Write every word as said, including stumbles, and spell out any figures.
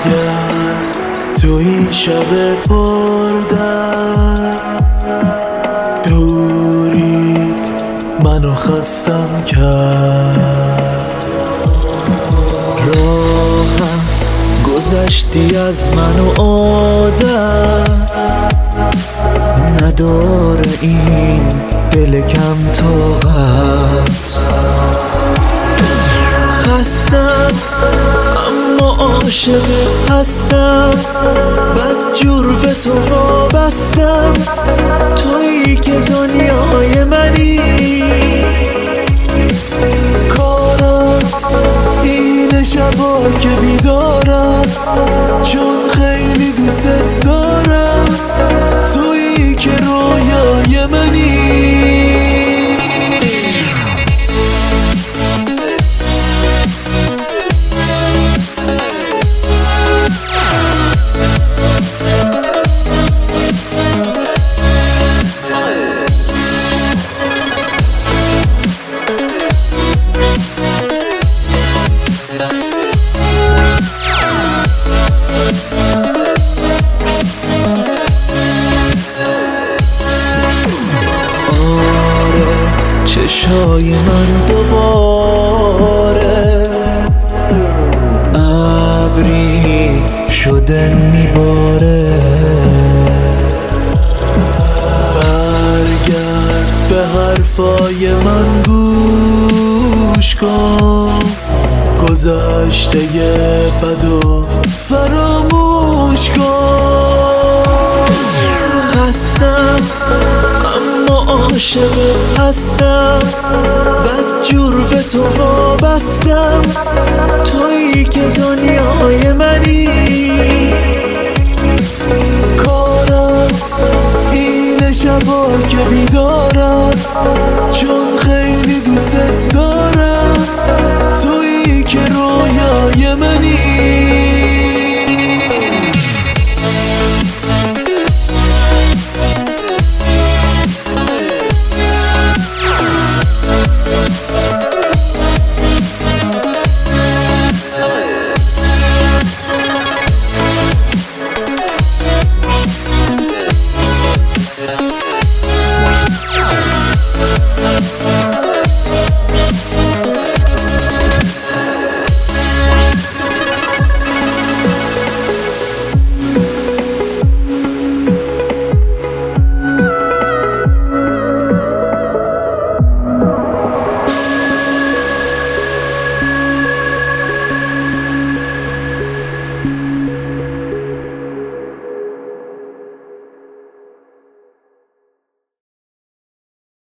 برگرد تو این شب پردرد، دورید منو خستم کرد. راحت گذشتی از من و عادت، نداره این دل کم طاقت. خستم اما عاشقت هستم، بدجور به تو وابستم، تویی که دنیای منی. کارم این شبا که بیدارم، چون خیلی دوست دارم، تویی که رویای منی. چشای من دوباره ابری شده میباره. برگرد به حرفای من گوش کن، گذشته بدو فراموش کن. خستم اما عاشقت هستم، بدجور به تو وابستم، تویی که دنیا